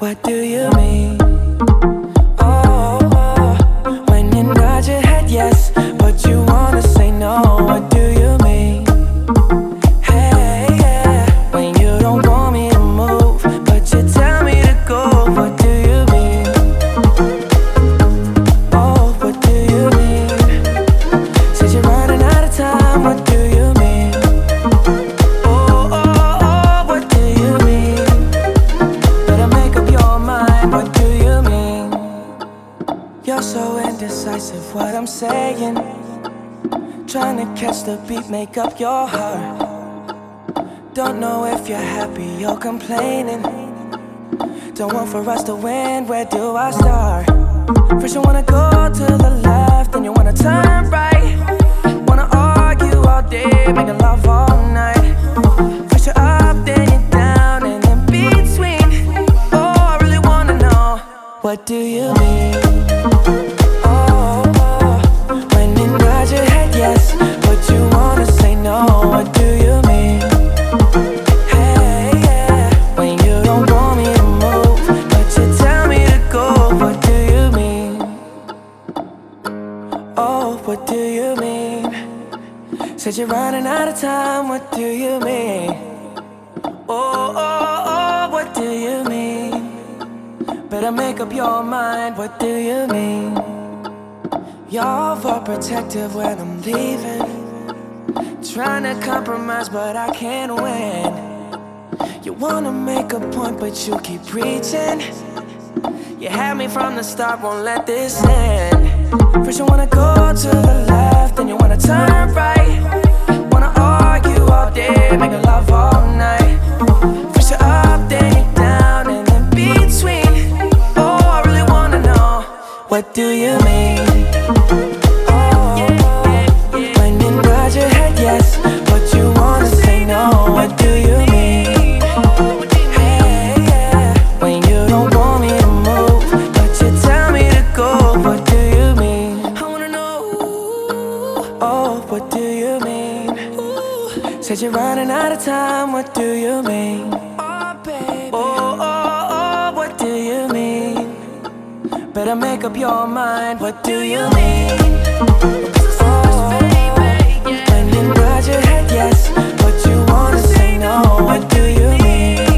What do you mean? Oh, when you nod your head yes, but you wanna say no. What do you mean? Hey, yeah, when you don't want me to move, but you tell me to go. What do you mean? Oh, what do you mean? Said you're running out of time. What do you mean? Oh, what do you mean? Better make up your mind. What do you mean? You're so indecisive, what I'm saying. Trying to catch the beat, make up your heart. Don't know if you're happy or complaining. Don't want for us to win, where do I start? First you wanna go to the left, then you wanna turn right. Wanna argue all day, making love all night. First you're up, then you're down, and in between. Oh, I really wanna know, what do you mean? Oh, when you nod your head yes, but you wanna say no. What do you mean? Hey, yeah, when you don't want me to move, but you tell me to go. What do you mean? Oh, what do you mean? Said you're running out of time. What do you mean? Oh, what do you mean? Better make up your mind. What do you mean? You're overprotective when I'm leaving. Trying to compromise, but I can't win. You wanna make a point, but you keep preaching. You had me from the start, won't let this end. First you wanna go to the left, then you wanna turn right. Wanna argue all day, making love all night. First you're up, then you're down, and in between. Oh, I really wanna know, what do you mean? Oh, when you nod your head yes, but you wanna say no. What do you mean? Hey, yeah, when you don't want me to move, but you tell me to go. What do you mean? I wanna know. Oh, what do you mean? Said you're running out of time. What do you mean? Oh, baby. Oh, what do you mean? Better make up your mind. What do you mean? Oh, when you nod your head yes, but you wanna say no. What do you mean?